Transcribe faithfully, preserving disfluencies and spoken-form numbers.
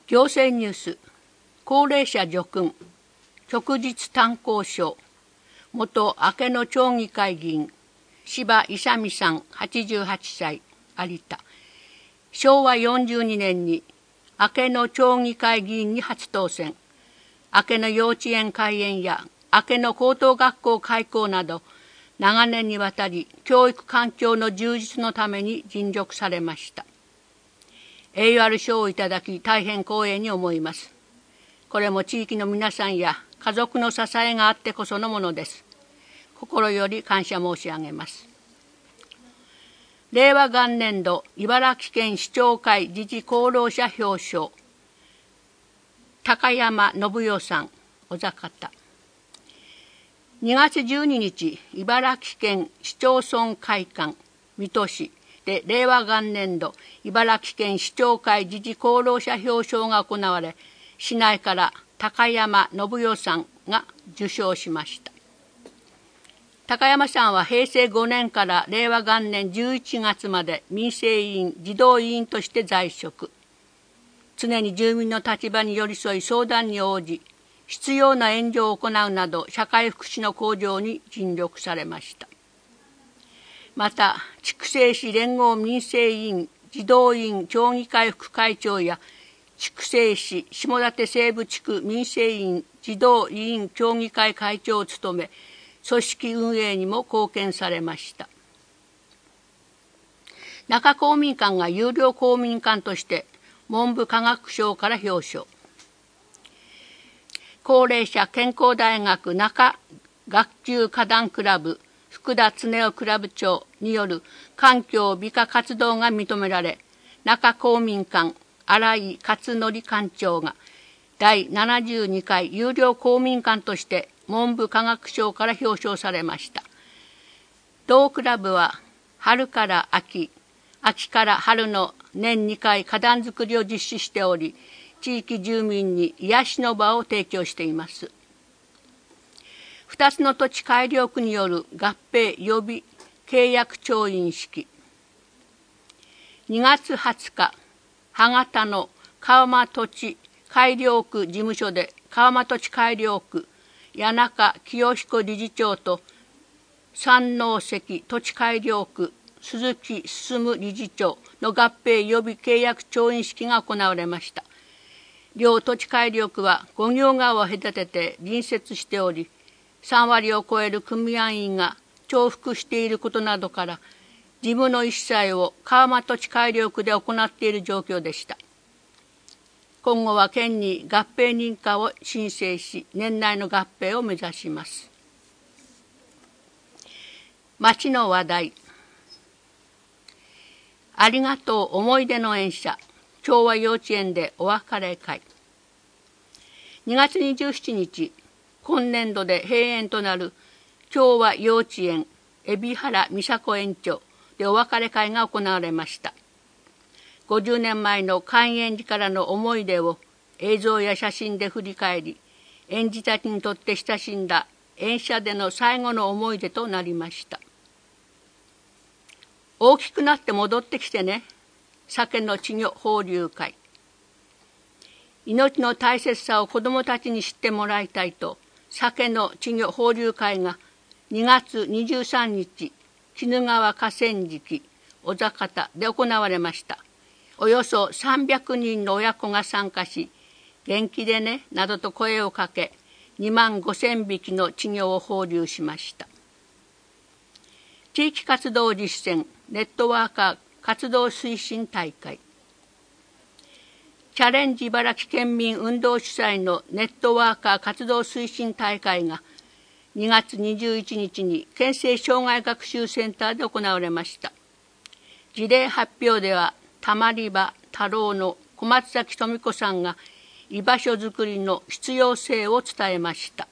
行政ニュース、高齢者叙勲、旭日炭鉱賞、元明野町議会議員、柴勇さんはちじゅうはっさい、有田。しょうわよんじゅうにねんに明野町議会議員に初当選。明野幼稚園開園や明野高等学校開校など、長年にわたり教育環境の充実のために尽力されました。栄誉ある賞をいただき大変光栄に思います。これも地域の皆さんや家族の支えがあってこそのものです。心より感謝申し上げます。令和元年度茨城県市長会自治功労者表彰、高山信代さん、小坂田。にがつじゅうににち、茨城県市町村会館水戸市で令和元年度茨城県市長会自治功労者表彰が行われ、市内から高山信代さんが受賞しました。高山さんはへいせいごねんから令和元年じゅういちがつまで民生委員、児童委員として在職。常に住民の立場に寄り添い相談に応じ、必要な援助を行うなど社会福祉の向上に尽力されました。また、筑西市連合民生委員、児童委員町議会副会長や筑西市下館西部地区民生委員、児童委員町議会会長を務め、組織運営にも貢献されました。中公民館が有料公民館として文部科学省から表彰。高齢者健康大学中学級花壇クラブ福田恒夫クラブ長による環境美化活動が認められ、中公民館新井勝則館長がだいななじゅうにかい有料公民館として文部科学省から表彰されました。同クラブは春から秋、秋から春の年にかい花壇作りを実施しており、地域住民に癒しの場を提供しています。二つの土地改良区による合併予備契約調印式。にがつはつか、歯型の川間土地改良区事務所で川間土地改良区谷中清彦理事長と山王関土地改良区鈴木進理事長の合併予備契約調印式が行われました。両土地改良区は五行川を隔てて隣接しており、さんわりを超える組合員が重複していることなどから、事務の一切を川間土地改良区で行っている状況でした。今後は県に合併認可を申請し、年内の合併を目指します。町の話題。ありがとう思い出の園舎、昭和幼稚園でお別れ会。にがつにじゅうしちにち、今年度で閉園となる昭和幼稚園海老原美佐子園長でお別れ会が行われました。ごじゅうねんまえの開園時からの思い出を映像や写真で振り返り、園児たちにとって親しんだ園舎での最後の思い出となりました。大きくなって戻ってきてね。鮭の稚魚放流会。命の大切さを子どもたちに知ってもらいたいと、鮭の稚魚放流会がにがつにじゅうさんにち、鬼怒川河川敷小坂田で行われました。およそさんびゃくにんの親子が参加し、元気でねなどと声をかけ、にまんごせんびきの稚魚を放流しました。地域活動実践ネットワーカー活動推進大会。チャレンジ茨城県民運動主催のネットワーカー活動推進大会がにがつにじゅういちにちに県政障害学習センターで行われました。事例発表では、たまり場太郎の小松崎富子さんが居場所づくりの必要性を伝えました。